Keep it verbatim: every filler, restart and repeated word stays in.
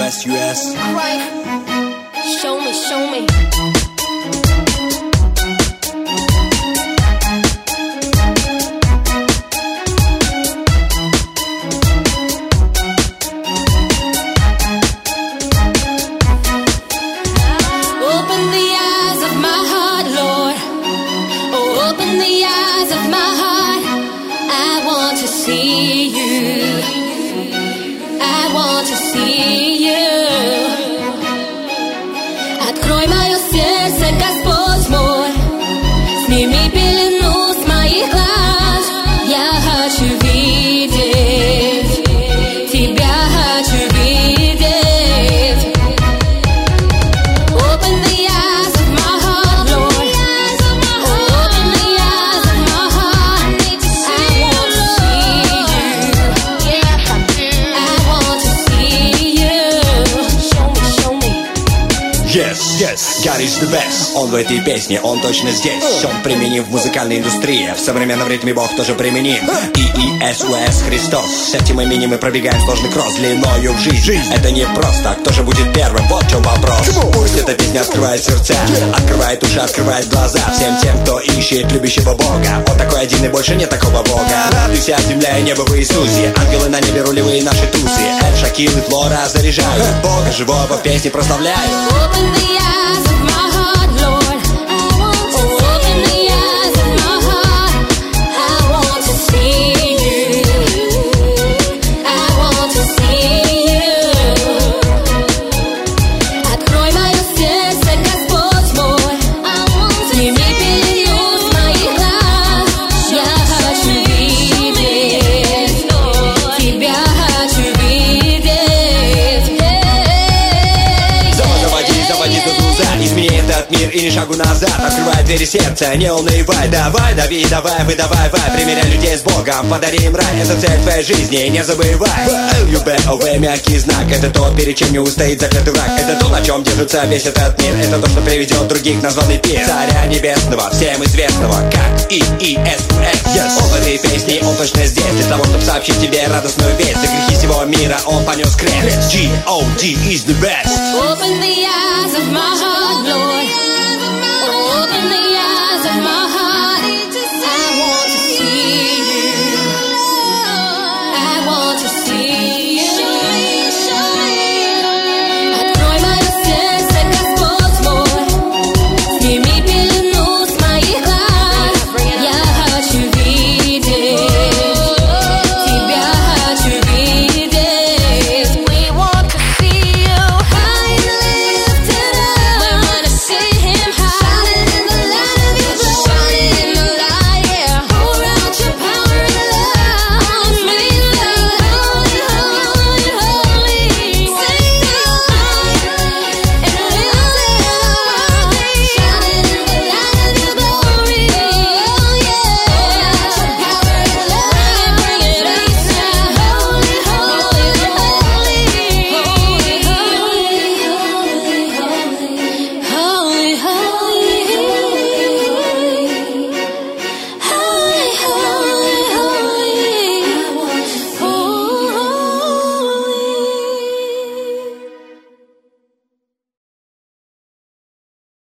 West ю эс. Show me, show me. See you, I want to see you. Открой мое сердце, Господь мой, сними пелену с моих глаз. Я хочу видеть тебя, хочу видеть. Open the eyes of my heart, Lord. Open the eyes of my heart. I want to see you. Yes, yes, God is the best. Он в этой песне, он точно здесь. Он применим в музыкальной индустрии. В современном ритме Бог тоже применим. И И С У С Христос. С этим именем мы пробегаем сложный кросс длиною в жизнь. Это не просто, кто же будет первым? Вот в чем вопрос. Пусть эта песня открывает сердца, открывает уши, открывает глаза всем тем, кто ищет любящего Бога. Он такой один и больше нет такого Бога. Радуйся, земля и небо в Иисусе. Ангелы на небе, рулевые наши тусы. Эль, Шакил и Флора заряжают. Бога живого в песне прославляют. Open the eyes of my heart, Lord. I want to open the eyes of my heart. I want to see you. I want to see you. Открой мое сердце, Господь мой. Сними пелену с моих глаз. Я хочу видеть тебя, хочу видеть. Измени этот мир и ни шагу назад. Открывай двери сердца, не унывай. Давай, дави, давай, выдавай, вай. Примеряй людей с Богом, подари им рай. Это цель твоей жизни, не забывай. Л Ю Б О В, мягкий знак. Это то, перед чем не устоит заклятый враг. Это то, на чем держится весь этот мир. Это то, что приведет других на званый пир. Царя небесного, всем известного, как И И С У С. Yes. Он в этой песне, он точно здесь. Для того, чтобы сообщить тебе радостную весть. За грехи всего мира он понес крест. G O D is the best. Open the eyes of my heart.